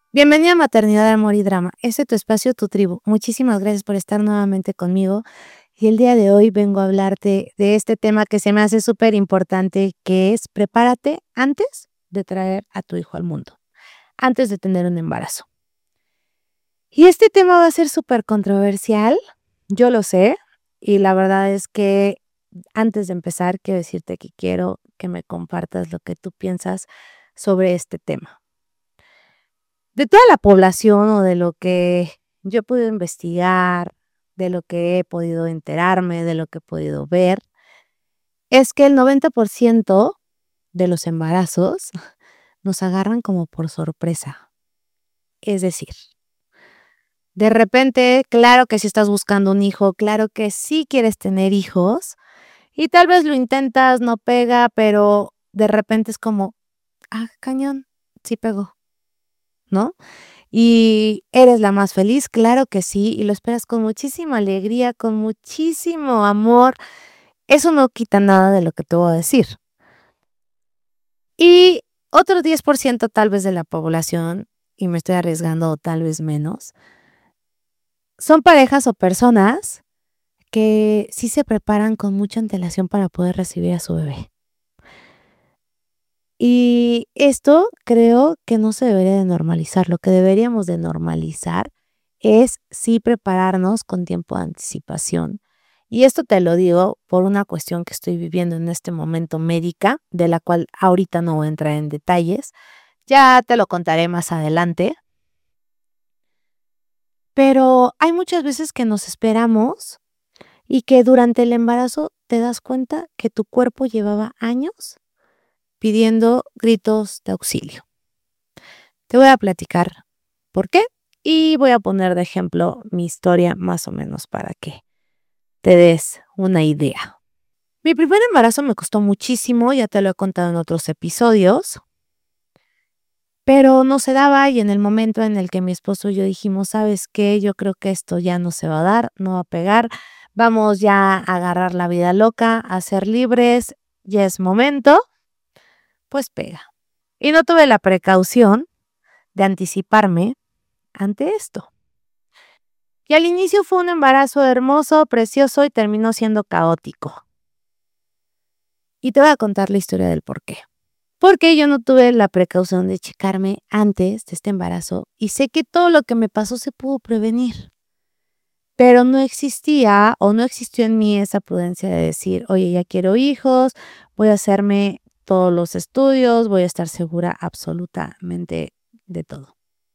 Bienvenida a Maternidad, Amor y Drama. Este es tu espacio, tu tribu. Muchísimas gracias por estar nuevamente conmigo. Y el día de hoy vengo a hablarte de este tema que se me hace súper importante, que es prepárate antes de traer a tu hijo al mundo, antes de tener un embarazo. Y este tema va a ser súper controversial, yo lo sé, y la verdad es que antes de empezar quiero decirte que quiero que me compartas lo que tú piensas sobre este tema. De toda la población o de lo que yo he podido investigar, de lo que he podido enterarme, de lo que he podido ver, es que el 90% de los embarazos nos agarran como por sorpresa. Es decir, de repente, claro que si estás buscando un hijo, claro que sí quieres tener hijos y tal vez lo intentas, no pega, pero de repente es como, cañón, sí pegó, ¿no? ¿Y eres la más feliz? Claro que sí, y lo esperas con muchísima alegría, con muchísimo amor. Eso no quita nada de lo que te voy a decir. Y otro 10% tal vez de la población, y me estoy arriesgando o tal vez menos, son parejas o personas que sí se preparan con mucha antelación para poder recibir a su bebé. Y esto creo que no se debería de normalizar. Lo que deberíamos de normalizar es sí prepararnos con tiempo de anticipación. Y esto te lo digo por una cuestión que estoy viviendo en este momento médica, de la cual ahorita no voy a entrar en detalles. Ya te lo contaré más adelante. Pero hay muchas veces que nos esperamos y que durante el embarazo te das cuenta que tu cuerpo llevaba años pidiendo gritos de auxilio. Te voy a platicar por qué y voy a poner de ejemplo mi historia más o menos para que te des una idea. Mi primer embarazo me costó muchísimo, ya te lo he contado en otros episodios, pero no se daba y en el momento en el que mi esposo y yo dijimos, ¿sabes qué? Yo creo que esto ya no se va a dar, no va a pegar, vamos ya a agarrar la vida loca, a ser libres, ya es momento, pues pega. Y no tuve la precaución de anticiparme ante esto. Y al inicio fue un embarazo hermoso, precioso y terminó siendo caótico. Y te voy a contar la historia del por qué. Porque yo no tuve la precaución de checarme antes de este embarazo y sé que todo lo que me pasó se pudo prevenir. Pero no existía o no existió en mí esa prudencia de decir, oye, ya quiero hijos, voy a hacerme todos los estudios, voy a estar segura absolutamente de todo.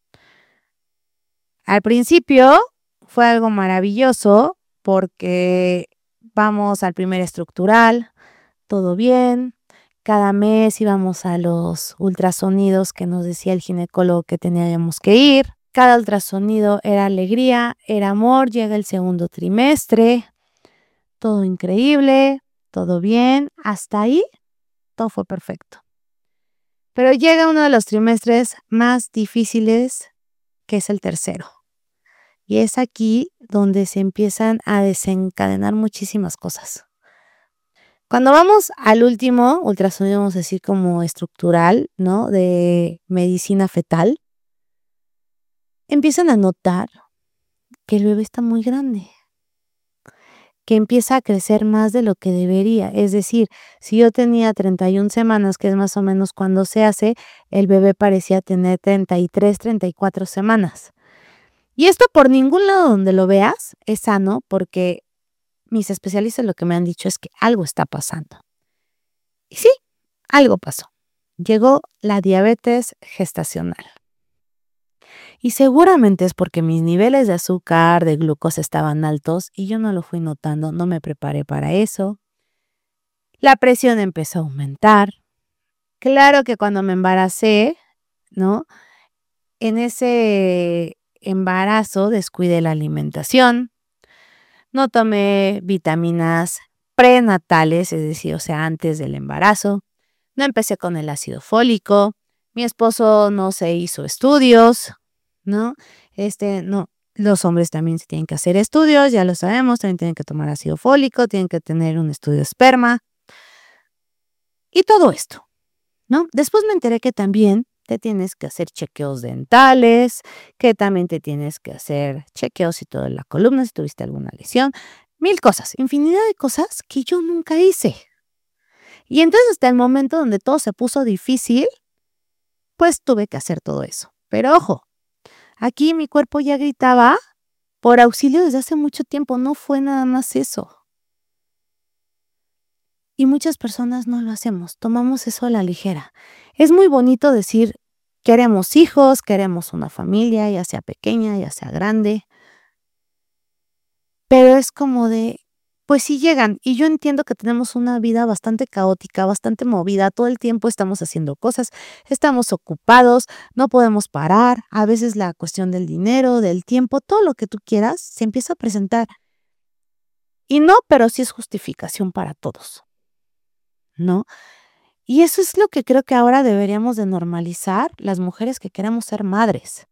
Al principio fue algo maravilloso porque vamos al primer estructural, todo bien. Cada mes íbamos a los ultrasonidos que nos decía el ginecólogo que teníamos que ir. Cada ultrasonido era alegría, era amor. Llega el segundo trimestre, todo increíble, todo bien. Hasta ahí todo fue perfecto. Pero llega uno de los trimestres más difíciles, que es el tercero. Y es aquí donde se empiezan a desencadenar muchísimas cosas. Cuando vamos al último ultrasonido, vamos a decir como estructural, ¿no? De medicina fetal, empiezan a notar que el bebé está muy grande, que empieza a crecer más de lo que debería. Es decir, si yo tenía 31 semanas, que es más o menos cuando se hace, el bebé parecía tener 33, 34 semanas. Y esto por ningún lado donde lo veas es sano porque mis especialistas lo que me han dicho es que algo está pasando. Y sí, algo pasó. Llegó la diabetes gestacional. Y seguramente es porque mis niveles de azúcar, de glucosa estaban altos y yo no lo fui notando, no me preparé para eso. La presión empezó a aumentar. Claro que cuando me embaracé, ¿no? En ese embarazo descuidé la alimentación. No tomé vitaminas prenatales, es decir, o sea, antes del embarazo. No empecé con el ácido fólico. Mi esposo no se hizo estudios, ¿no? No, los hombres también se tienen que hacer estudios, ya lo sabemos, también tienen que tomar ácido fólico, tienen que tener un estudio de esperma y todo esto, ¿no? Después me enteré que también te tienes que hacer chequeos dentales, que también te tienes que hacer chequeos y todo en la columna, si tuviste alguna lesión, 1000 cosas, infinidad de cosas que yo nunca hice. Y entonces, hasta el momento donde todo se puso difícil, pues tuve que hacer todo eso. Pero ojo, aquí mi cuerpo ya gritaba por auxilio desde hace mucho tiempo, no fue nada más eso. Y muchas personas no lo hacemos, tomamos eso a la ligera. Es muy bonito decir, queremos hijos, queremos una familia, ya sea pequeña, ya sea grande, pero es como de, pues sí llegan. Y yo entiendo que tenemos una vida bastante caótica, bastante movida, todo el tiempo estamos haciendo cosas, estamos ocupados, no podemos parar, a veces la cuestión del dinero, del tiempo, todo lo que tú quieras, se empieza a presentar. Y no, pero sí es justificación para todos, ¿no? Y eso es lo que creo que ahora deberíamos de normalizar las mujeres que queremos ser madres.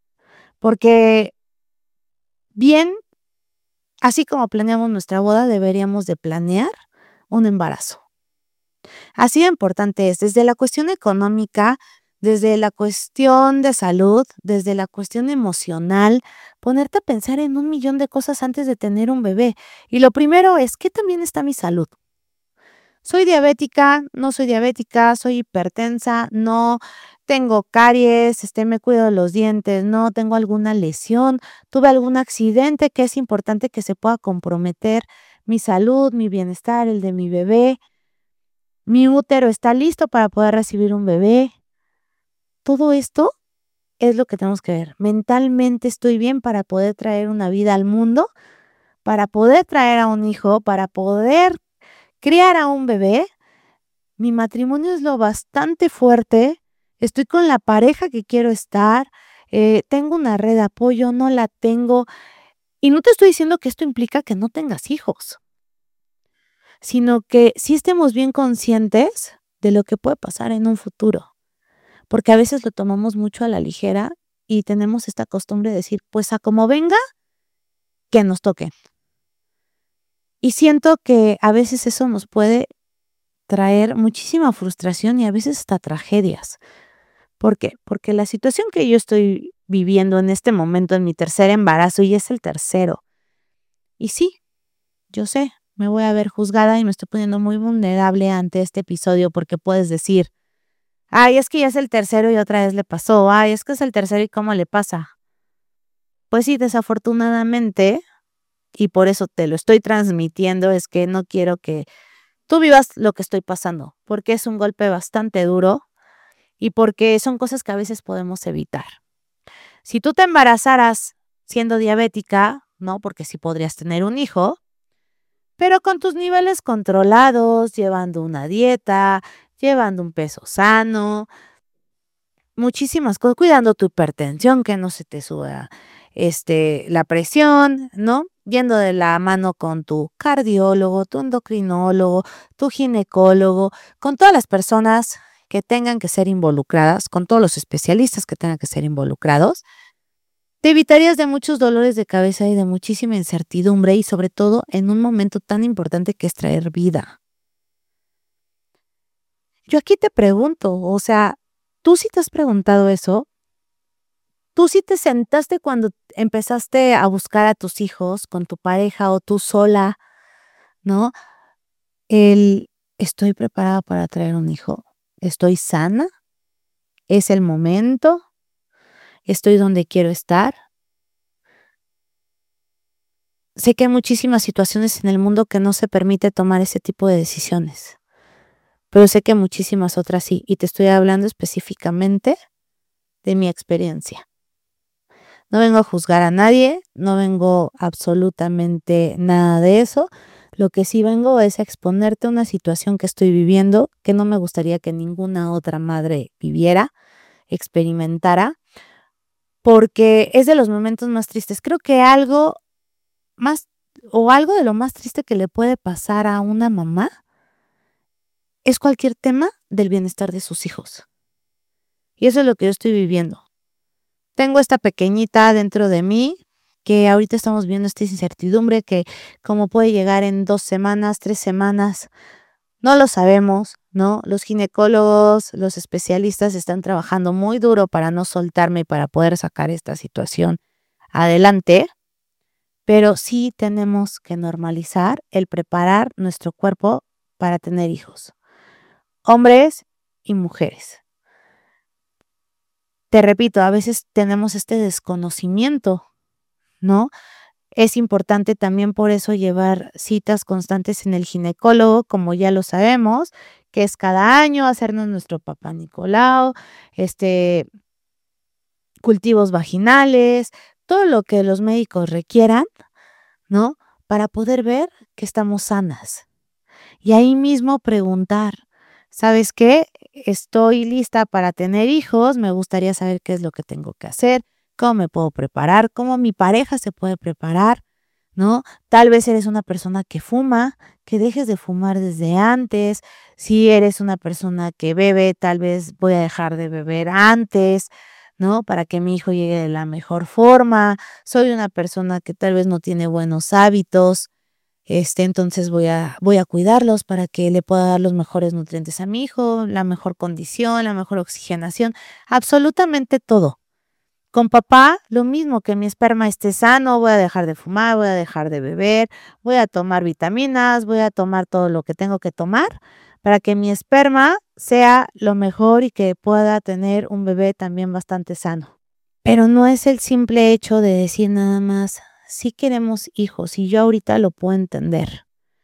Porque bien, así como planeamos nuestra boda, deberíamos de planear un embarazo. Así de importante es, desde la cuestión económica, desde la cuestión de salud, desde la cuestión emocional, ponerte a pensar en 1,000,000 de cosas antes de tener un bebé. Y lo primero es, ¿qué también está mi salud? ¿Soy diabética? ¿No soy diabética? ¿Soy hipertensa? ¿No? ¿Tengo caries? ¿Me cuido de los dientes? ¿No? ¿Tengo alguna lesión? ¿Tuve algún accidente que es importante que se pueda comprometer mi salud, mi bienestar, el de mi bebé? ¿Mi útero está listo para poder recibir un bebé? Todo esto es lo que tenemos que ver. Mentalmente estoy bien para poder traer una vida al mundo, para poder traer a un hijo, para poder criar a un bebé. Mi matrimonio es lo bastante fuerte, estoy con la pareja que quiero estar, tengo una red de apoyo, no la tengo. Y no te estoy diciendo que esto implica que no tengas hijos, sino que sí estemos bien conscientes de lo que puede pasar en un futuro, porque a veces lo tomamos mucho a la ligera y tenemos esta costumbre de decir, pues a como venga, que nos toque. Y siento que a veces eso nos puede traer muchísima frustración y a veces hasta tragedias. ¿Por qué? Porque la situación que yo estoy viviendo en este momento en mi tercer embarazo, y es el tercero, y sí, yo sé, me voy a ver juzgada y me estoy poniendo muy vulnerable ante este episodio porque puedes decir, ay, es que ya es el tercero y otra vez le pasó, ay, es que es el tercero y cómo le pasa. Pues sí, desafortunadamente, y por eso te lo estoy transmitiendo, es que no quiero que tú vivas lo que estoy pasando, porque es un golpe bastante duro y porque son cosas que a veces podemos evitar. Si tú te embarazaras siendo diabética, ¿no? Porque sí podrías tener un hijo, pero con tus niveles controlados, llevando una dieta, llevando un peso sano, muchísimas cosas, cuidando tu hipertensión, que no se te suba, la presión, ¿no? Yendo de la mano con tu cardiólogo, tu endocrinólogo, tu ginecólogo, con todas las personas que tengan que ser involucradas, con todos los especialistas que tengan que ser involucrados, te evitarías de muchos dolores de cabeza y de muchísima incertidumbre y sobre todo en un momento tan importante que es traer vida. Yo aquí te pregunto, o sea, ¿tú sí te has preguntado eso? ¿Tú sí te sentaste cuando empezaste a buscar a tus hijos con tu pareja o tú sola, ¿no? ¿Estoy preparada para traer un hijo? ¿Estoy sana? ¿Es el momento? ¿Estoy donde quiero estar? Sé que hay muchísimas situaciones en el mundo que no se permite tomar ese tipo de decisiones, pero sé que muchísimas otras sí, y te estoy hablando específicamente de mi experiencia. No vengo a juzgar a nadie, no vengo absolutamente nada de eso. Lo que sí vengo es a exponerte una situación que estoy viviendo, que no me gustaría que ninguna otra madre viviera, experimentara, porque es de los momentos más tristes. Creo que algo más o algo de lo más triste que le puede pasar a una mamá es cualquier tema del bienestar de sus hijos. Y eso es lo que yo estoy viviendo. Tengo esta pequeñita dentro de mí que ahorita estamos viendo esta incertidumbre que como puede llegar en 2 semanas, 3 semanas, no lo sabemos. ¿no? Los ginecólogos, los especialistas están trabajando muy duro para no soltarme y para poder sacar esta situación adelante, pero sí tenemos que normalizar el preparar nuestro cuerpo para tener hijos, hombres y mujeres. Te repito, a veces tenemos este desconocimiento, ¿no? Es importante también por eso llevar citas constantes en el ginecólogo, como ya lo sabemos, que es cada año hacernos nuestro Papá Nicolau, cultivos vaginales, todo lo que los médicos requieran, ¿no? Para poder ver que estamos sanas. Y ahí mismo preguntar, ¿sabes qué? Estoy lista para tener hijos, me gustaría saber qué es lo que tengo que hacer, cómo me puedo preparar, cómo mi pareja se puede preparar, ¿no? Tal vez eres una persona que fuma, que dejes de fumar desde antes. Si eres una persona que bebe, tal vez voy a dejar de beber antes, ¿no? Para que mi hijo llegue de la mejor forma. Soy una persona que tal vez no tiene buenos hábitos, entonces voy a cuidarlos para que le pueda dar los mejores nutrientes a mi hijo, la mejor condición, la mejor oxigenación, absolutamente todo. Con papá, lo mismo, que mi esperma esté sano, voy a dejar de fumar, voy a dejar de beber, voy a tomar vitaminas, voy a tomar todo lo que tengo que tomar para que mi esperma sea lo mejor y que pueda tener un bebé también bastante sano. Pero no es el simple hecho de decir nada más, sí queremos hijos, y yo ahorita lo puedo entender.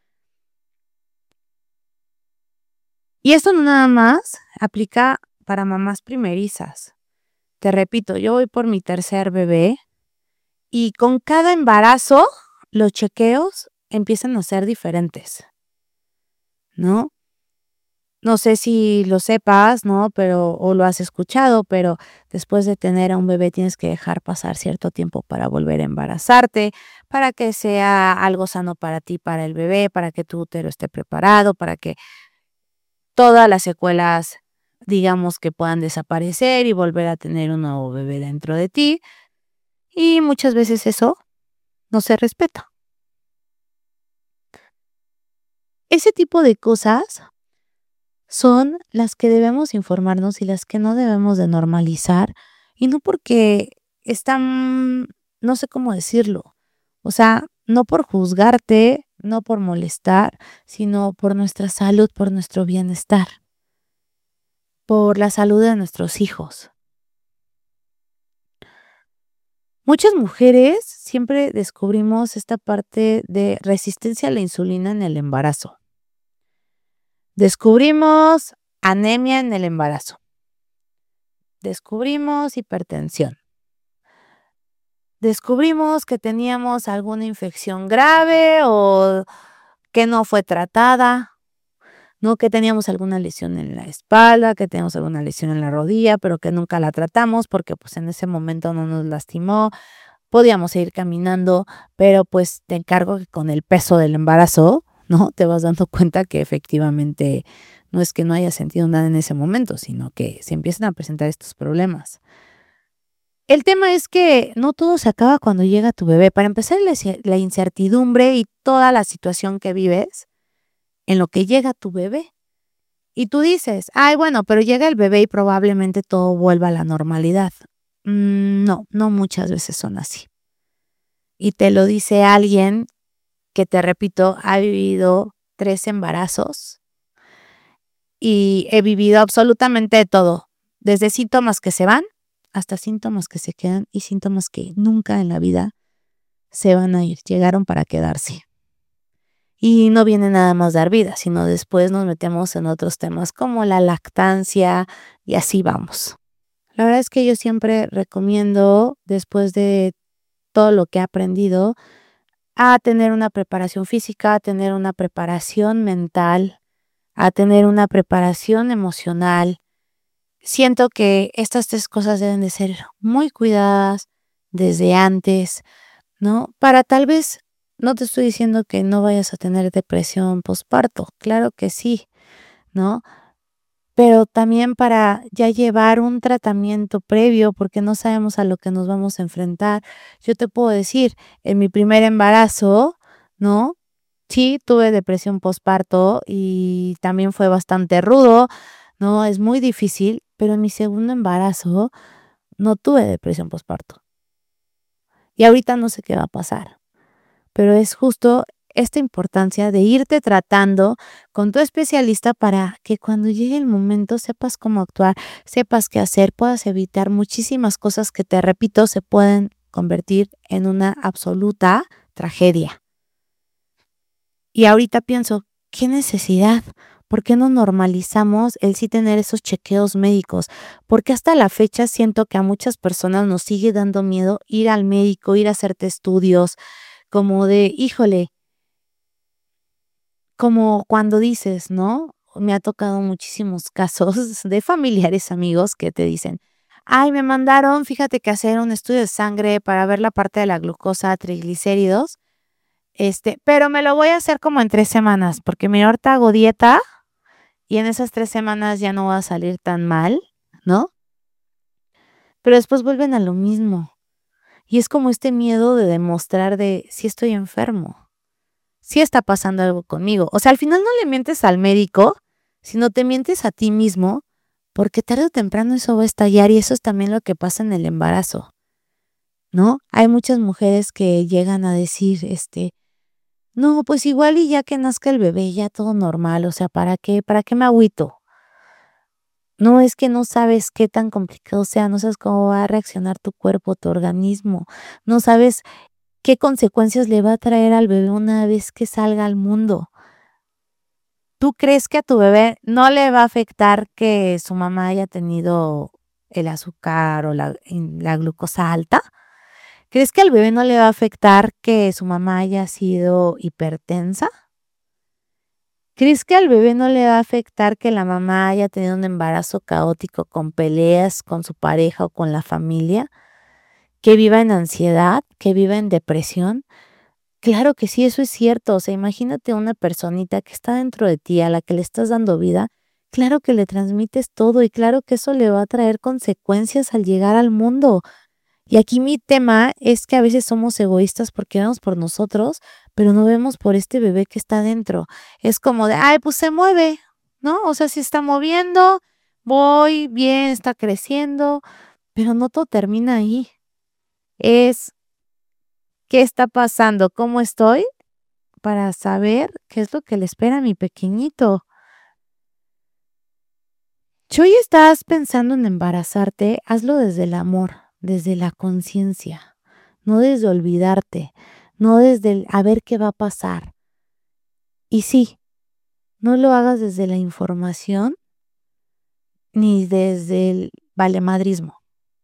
Y esto no nada más aplica para mamás primerizas. Te repito, yo voy por mi tercer bebé y con cada embarazo los chequeos empiezan a ser diferentes, ¿no? No sé si lo sepas, ¿no? Pero o lo has escuchado, pero después de tener a un bebé tienes que dejar pasar cierto tiempo para volver a embarazarte, para que sea algo sano para ti, para el bebé, para que tu útero esté preparado, para que todas las secuelas, digamos, que puedan desaparecer y volver a tener un nuevo bebé dentro de ti. Y muchas veces eso no se respeta. Ese tipo de cosas son las que debemos informarnos y las que no debemos de normalizar, y no porque están, no sé cómo decirlo, o sea, no por juzgarte, no por molestar, sino por nuestra salud, por nuestro bienestar, por la salud de nuestros hijos. Muchas mujeres siempre descubrimos esta parte de resistencia a la insulina en el embarazo. Descubrimos anemia en el embarazo. Descubrimos hipertensión. Descubrimos que teníamos alguna infección grave o que no fue tratada, ¿no? Que teníamos alguna lesión en la espalda, que teníamos alguna lesión en la rodilla, pero que nunca la tratamos porque pues en ese momento no nos lastimó. Podíamos seguir caminando, pero pues te encargo que con el peso del embarazo, ¿no? Te vas dando cuenta que efectivamente no es que no hayas sentido nada en ese momento, sino que se empiezan a presentar estos problemas. El tema es que no todo se acaba cuando llega tu bebé. Para empezar, la incertidumbre y toda la situación que vives en lo que llega tu bebé. Y tú dices, ay, bueno, pero llega el bebé y probablemente todo vuelva a la normalidad. No, no muchas veces son así. Y te lo dice alguien que, te repito, ha vivido 3 embarazos y he vivido absolutamente de todo, desde síntomas que se van hasta síntomas que se quedan y síntomas que nunca en la vida se van a ir, llegaron para quedarse. Y no viene nada más dar vida, sino después nos metemos en otros temas como la lactancia y así vamos. La verdad es que yo siempre recomiendo, después de todo lo que he aprendido, a tener una preparación física, a tener una preparación mental, a tener una preparación emocional. Siento que estas 3 cosas deben de ser muy cuidadas desde antes, ¿no? Para tal vez, no te estoy diciendo que no vayas a tener depresión posparto, claro que sí, ¿no? Pero también para ya llevar un tratamiento previo, porque no sabemos a lo que nos vamos a enfrentar. Yo te puedo decir, en mi primer embarazo, ¿no? Sí, tuve depresión posparto y también fue bastante rudo, ¿no? Es muy difícil, pero en mi segundo embarazo no tuve depresión posparto. Y ahorita no sé qué va a pasar, pero es justo esta importancia de irte tratando con tu especialista para que cuando llegue el momento sepas cómo actuar, sepas qué hacer, puedas evitar muchísimas cosas que, te repito, se pueden convertir en una absoluta tragedia. Y ahorita pienso, ¿qué necesidad? ¿Por qué no normalizamos el sí tener esos chequeos médicos? Porque hasta la fecha siento que a muchas personas nos sigue dando miedo ir al médico, ir a hacerte estudios, como de, híjole, como cuando dices, ¿no? Me ha tocado muchísimos casos de familiares, amigos que te dicen, ay, me mandaron, fíjate que hacer un estudio de sangre para ver la parte de la glucosa, triglicéridos, pero me lo voy a hacer como en 3 semanas, porque mira, ahorita hago dieta y en esas 3 semanas ya no va a salir tan mal, ¿no? Pero después vuelven a lo mismo. Y es como este miedo de demostrar de si estoy enfermo, si está pasando algo conmigo. O sea, al final no le mientes al médico, sino te mientes a ti mismo, porque tarde o temprano eso va a estallar y eso es también lo que pasa en el embarazo, ¿no? Hay muchas mujeres que llegan a decir, no, pues igual y ya que nazca el bebé, ya todo normal, o sea, ¿para qué me agüito? No, es que no sabes qué tan complicado sea, no sabes cómo va a reaccionar tu cuerpo, tu organismo, no sabes qué consecuencias le va a traer al bebé una vez que salga al mundo. ¿Tú crees que a tu bebé no le va a afectar que su mamá haya tenido el azúcar o la glucosa alta? ¿Crees que al bebé no le va a afectar que su mamá haya sido hipertensa? ¿Crees que al bebé no le va a afectar que la mamá haya tenido un embarazo caótico con peleas con su pareja o con la familia? ¿Que viva en ansiedad? ¿Que viva en depresión? Claro que sí, eso es cierto. O sea, imagínate una personita que está dentro de ti, a la que le estás dando vida. Claro que le transmites todo y claro que eso le va a traer consecuencias al llegar al mundo. Y aquí mi tema es que a veces somos egoístas porque vemos por nosotros, pero no vemos por este bebé que está dentro. Es como de, ay, pues se mueve, ¿no? O sea, si está moviendo, voy bien, está creciendo, pero no todo termina ahí. Es, ¿qué está pasando? ¿Cómo estoy? Para saber qué es lo que le espera a mi pequeñito. Si hoy estás pensando en embarazarte, hazlo desde el amor, desde la conciencia, no desde olvidarte, no desde el a ver qué va a pasar. Y sí, no lo hagas desde la información ni desde el valemadrismo.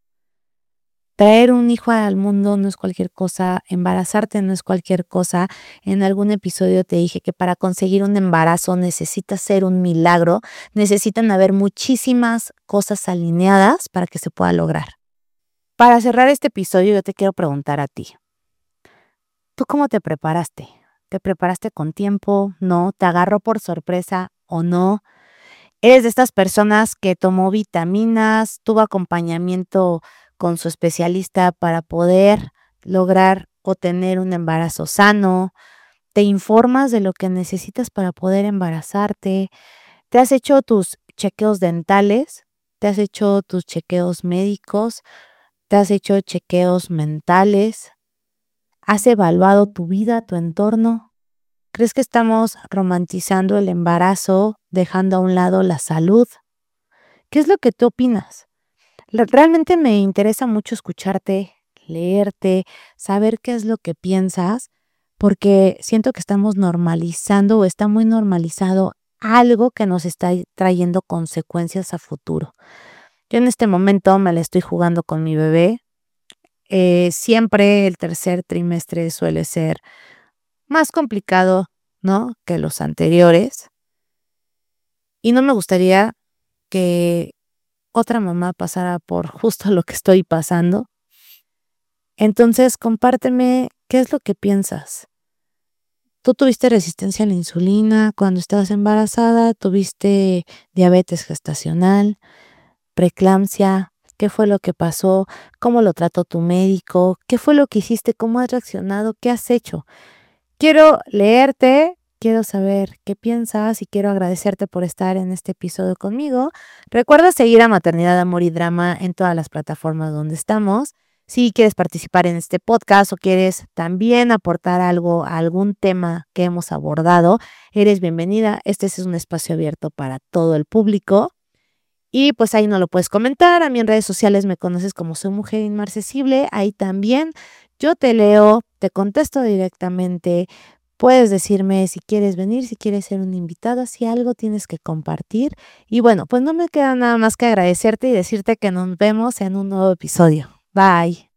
Traer un hijo al mundo no es cualquier cosa, embarazarte no es cualquier cosa. En algún episodio te dije que para conseguir un embarazo necesita ser un milagro, necesitan haber muchísimas cosas alineadas para que se pueda lograr. Para cerrar este episodio, yo te quiero preguntar a ti, ¿tú cómo te preparaste? ¿Te preparaste con tiempo? ¿No? ¿Te agarró por sorpresa o no? ¿Eres de estas personas que tomó vitaminas, tuvo acompañamiento con su especialista para poder lograr o tener un embarazo sano? ¿Te informas de lo que necesitas para poder embarazarte? ¿Te has hecho tus chequeos dentales? ¿Te has hecho tus chequeos médicos? ¿Te has hecho chequeos mentales? ¿Has evaluado tu vida, tu entorno? ¿Crees que estamos romantizando el embarazo, dejando a un lado la salud? ¿Qué es lo que tú opinas? Realmente me interesa mucho escucharte, leerte, saber qué es lo que piensas, porque siento que estamos normalizando o está muy normalizado algo que nos está trayendo consecuencias a futuro. Yo en este momento me la estoy jugando con mi bebé. Siempre el tercer trimestre suele ser más complicado, ¿no? Que los anteriores. Y no me gustaría que otra mamá pasara por justo lo que estoy pasando. Entonces, compárteme qué es lo que piensas. ¿Tú tuviste resistencia a la insulina cuando estabas embarazada? ¿Tuviste diabetes gestacional, preeclampsia? ¿Qué fue lo que pasó? ¿Cómo lo trató tu médico? ¿Qué fue lo que hiciste? ¿Cómo has reaccionado? ¿Qué has hecho? quiero leerte, quiero saber qué piensas y quiero agradecerte por estar en este episodio conmigo. Recuerda seguir a Maternidad, Amor y Drama en todas las plataformas donde estamos. Si quieres participar en este podcast o quieres también aportar algo a algún tema que hemos abordado, eres bienvenida. Este es un espacio abierto para todo el público. Y pues ahí no lo puedes comentar. A mí en redes sociales me conoces como Soy Mujer Inmarcesible. Ahí también yo te leo, te contesto directamente. Puedes decirme si quieres venir, si quieres ser un invitado, si algo tienes que compartir. Y bueno, pues no me queda nada más que agradecerte y decirte que nos vemos en un nuevo episodio. Bye.